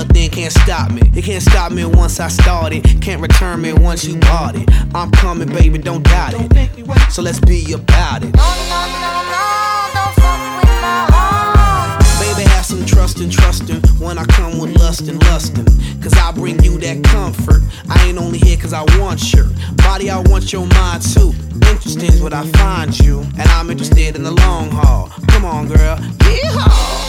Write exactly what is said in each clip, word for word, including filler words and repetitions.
Nothing can't stop me. It can't stop me once I started. Can't return me once you bought it. I'm coming, baby, don't doubt it. So let's be about it. No, no, no, no, don't fuck with my heart. Baby, have some trust and trustin' when I come with lust and lustin'. Cause I bring you that comfort. I ain't only here cause I want your body, I want your mind too. Interesting is what I find you, and I'm interested in the long haul. Come on, girl, yeehaw.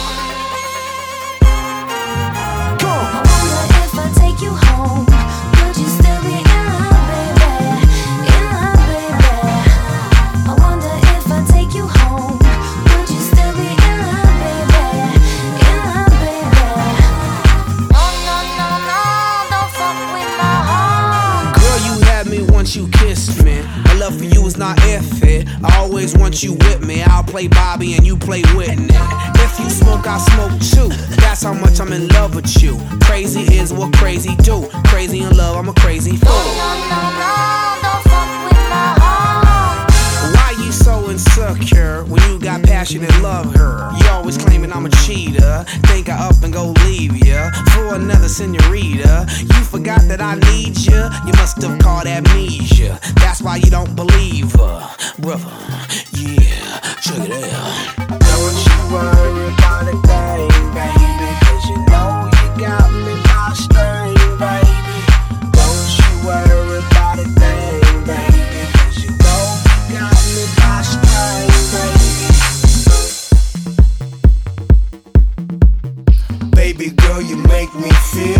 I wonder if I take you home, would you still be in love, baby? In love, baby. I wonder if I take you home, would you still be in love, baby? In love, baby. No, no, no, no, don't fuck with my heart. Girl, you had me once you kissed me. My love for you is not if it. I always want you with me. I'll play Bobby and you play Whitney. If you smoke, I smoke too. That's how much I'm in love with you. Crazy is what crazy do. Crazy in love, I'm a crazy fool. No, no, no, no, don't fuck with my heart. Why you so insecure when you got passion and love her? You always claiming I'm a cheater. Think I up and go leave ya for another senorita. You forgot that I need ya. You must have caught amnesia. That's why you don't believe her, brother. Yeah, check it out. Don't you worry about a thing, baby, cause you know you got me by string, baby. Don't you worry about a thing, baby, cause you know you got me by string, baby. Baby girl, you make me feel